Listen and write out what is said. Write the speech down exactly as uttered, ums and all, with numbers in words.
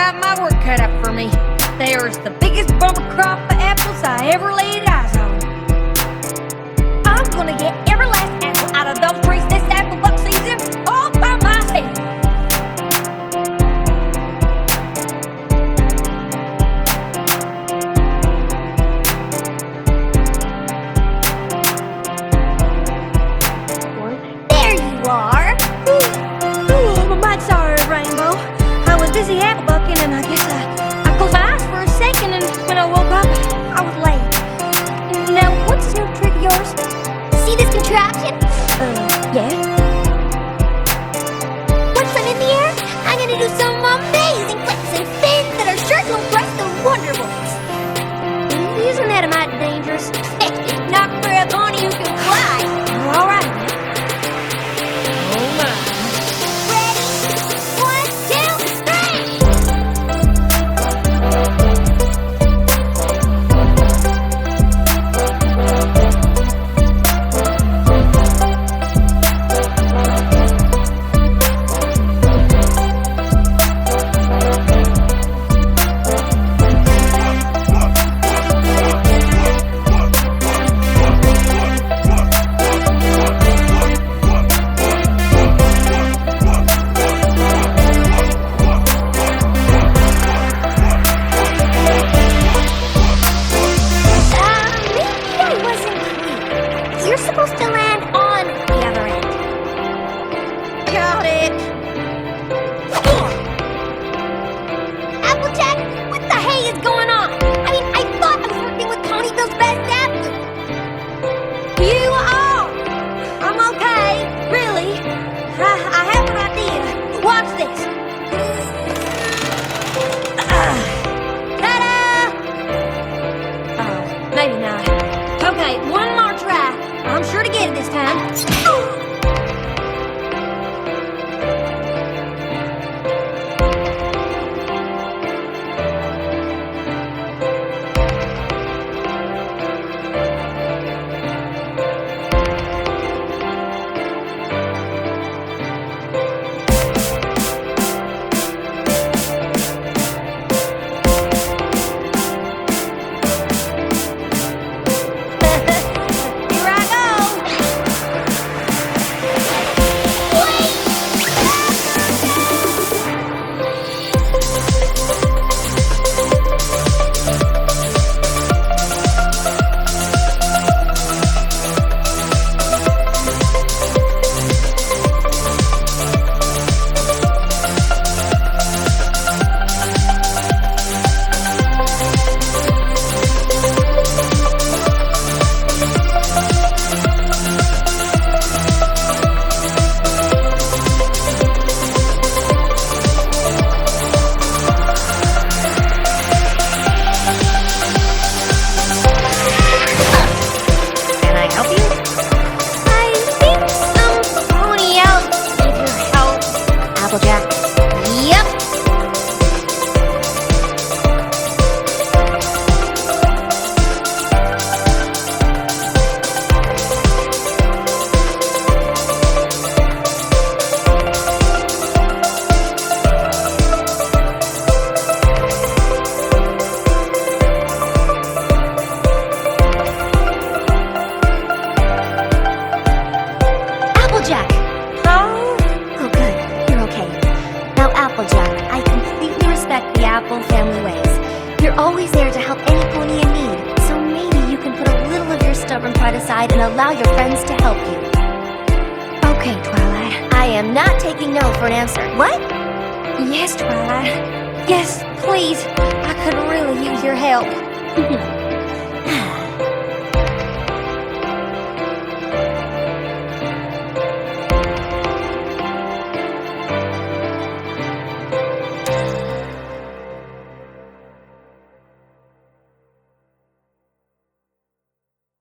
got my work cut out for me. There's the biggest bumper crop of apples I ever laid eyes on. I'm gonna get every last apple out of those trees this apple buck season all by myself. There you are. Ooh, ooh, I'm a mite sorry, Rainbow. I was busy apple bucking and I guess I, I closed my eyes for a second, and when I woke up, I was late. Now, what's this new trick of yours? See this contraption? Uh, yeah. Once I'm in the air, I'm gonna do some amazing flips and spins that are sure to impress the Wonder Boys. Isn't that a mite dangerous? Not for a pony who can fly. All right. Oh my. Ready? One, two, three! You're supposed to land on the other end. Got it. Applejack, what the hey is going on? I mean, I thought I was working with Ponyville's best athlete. You are. I'm okay, really. I, I have an idea. Watch this. Uh, ta-da! Oh, maybe not. Okay, one more try. I'm sure to get it this time. Applejack. Yep. Applejack. Applejack, I completely respect the Apple family ways. You're always there to help any pony in need, so maybe you can put a little of your stubborn pride aside and allow your friends to help you. Okay, Twilight. I am not taking no for an answer. What? Yes, Twilight. Yes, please. I could really use your help.